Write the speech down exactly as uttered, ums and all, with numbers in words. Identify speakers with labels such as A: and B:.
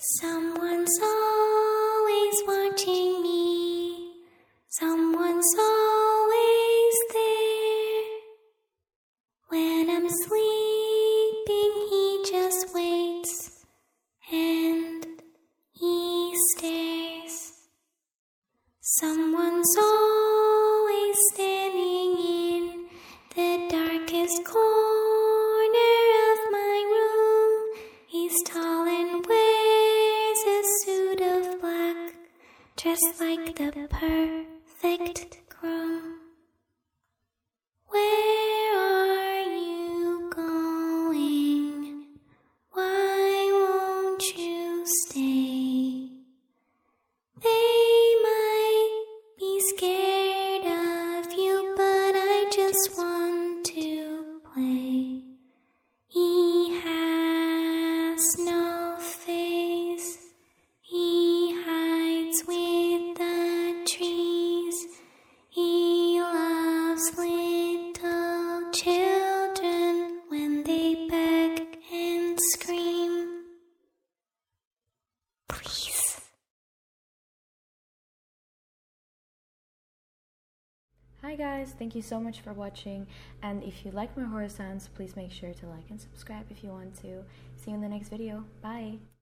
A: Someone's always watching me. Someone's always there. When I'm sleeping, he just waits and he stares. Someone's always standing in the darkest corner of my room. He's tall and wears a suit of black, dressed like the perfect groom. Where are you going? Why won't you stay? They might be scared of you, but I just want to play. He has no face. He hides with the trees. He loves little children when they beg and scream. Please.
B: Hi guys, thank you so much for watching, and if you like my horror sounds, please make sure to like and subscribe if you want to. See you in the next video. Bye!